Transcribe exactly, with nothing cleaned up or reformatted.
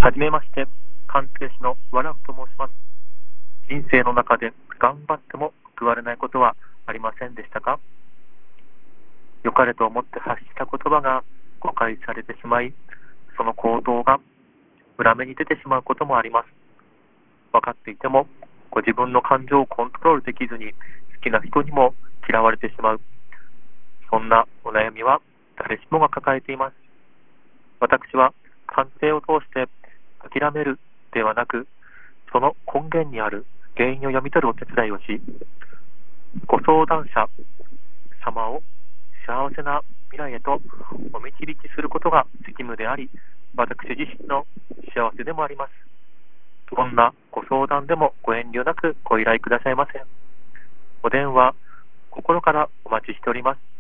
はじめまして、鑑定士のワランと申します。人生の中で頑張っても報われないことはありませんでしたか？良かれと思って発した言葉が誤解されてしまい、その行動が裏目に出てしまうこともあります。分かっていても、ご自分の感情をコントロールできずに、好きな人にも嫌われてしまう。そんなお悩みは誰しもが抱えています。私は鑑定を通して諦めるではなく、その根源にある原因を読み取るお手伝いをし、ご相談者様を幸せな未来へとお導きすることが責務であり、私自身の幸せでもあります。どんなご相談でもご遠慮なくご依頼くださいませ。お電話、心からお待ちしております。